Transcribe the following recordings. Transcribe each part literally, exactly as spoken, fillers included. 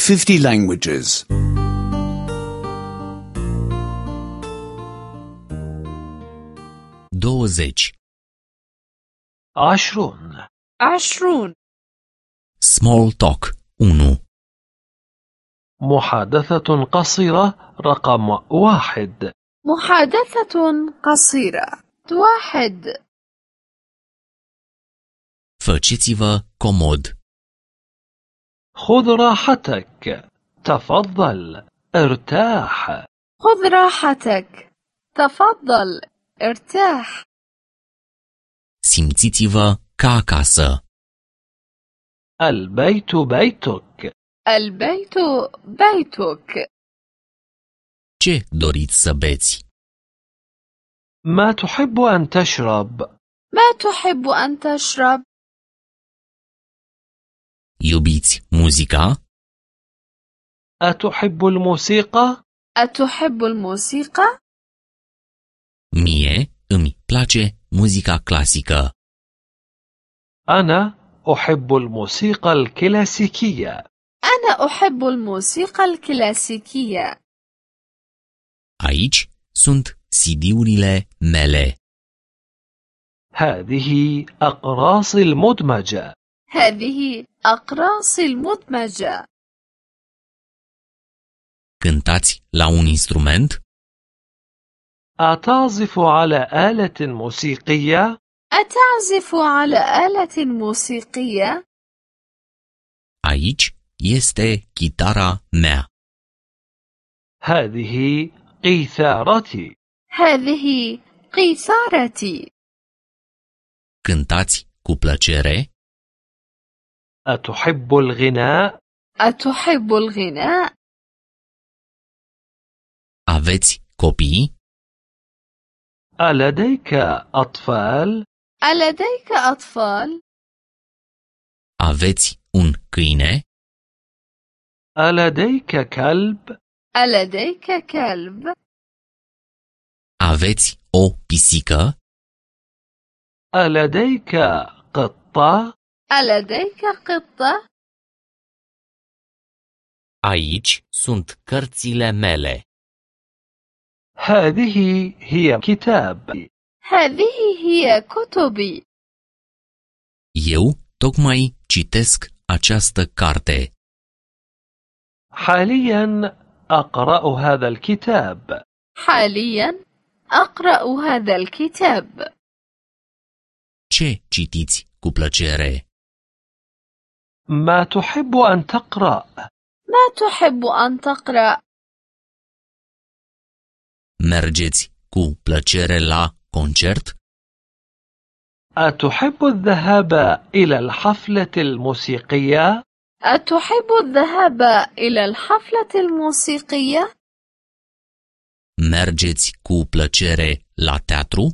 fifty languages. douăzeci. عشرون عشرون. Small talk unu. محادثة قصيرة رقم واحد. محادثة قصيرة واحد. Faceți-vă comod. خذ راحتك. تفضل. ارتاح. خذ راحتك. تفضل. ارتاح. Simțiți-vă ca acasă. البيت بيتك. البيت بيتك. Ce doriți să beți? ما تحب أن تشرب؟ ما تحب أن تشرب؟ Iubiți muzica? أتحب الموسيقى؟ أتحب الموسيقى؟ Mie îmi place muzica clasică. أنا أحب الموسيقى الكلاسيكية. أنا أحب الموسيقى الكلاسيكية. Aici sunt C D-urile mele. هذه أقراص المدمجة. هذه أقراص المدمجة. Cântați la un instrument? أتعزف على آلة موسيقية؟ أتعزف على آلة موسيقية؟ Aici este chitara mea. هذه قيثارتي. هذه قيثارتي. Cântați cu plăcere? أتحب الغناء؟ أتحب الغناء؟ Aveți copii? ألديك أطفال؟ ألديك أطفال؟ Aveți un câine? ألديك كلب؟ ألديك كلب؟ Aveți o pisică? ألديك قطة؟ ألديك قطة؟ Aici sunt cărțile mele. هذه هي كتاب. هذه هي كتبي. Eu tocmai citesc această carte. حاليا أقرأ هذا الكتاب. حاليا أقرأ هذا الكتاب. Ce citiți cu plăcere? ما تحب أن تقرأ؟ ما تحب أن تقرأ؟ Mergeți cu plăcere la concert? أتحب الذهاب إلى الحفلة الموسيقية؟ أتحب الذهاب إلى الحفلة الموسيقية؟ Mergeți cu plăcere la teatru?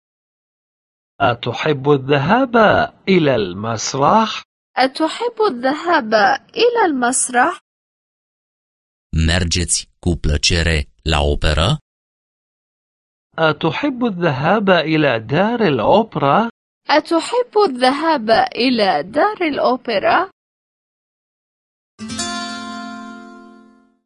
أتحب الذهاب إلى المسرح؟ أتحب الذهاب إلى المسرح؟ Mergeți cu plăcere la operă? أتحب الذهاب إلى دار الأوبرا؟ أتحب الذهاب إلى دار الأوبرا؟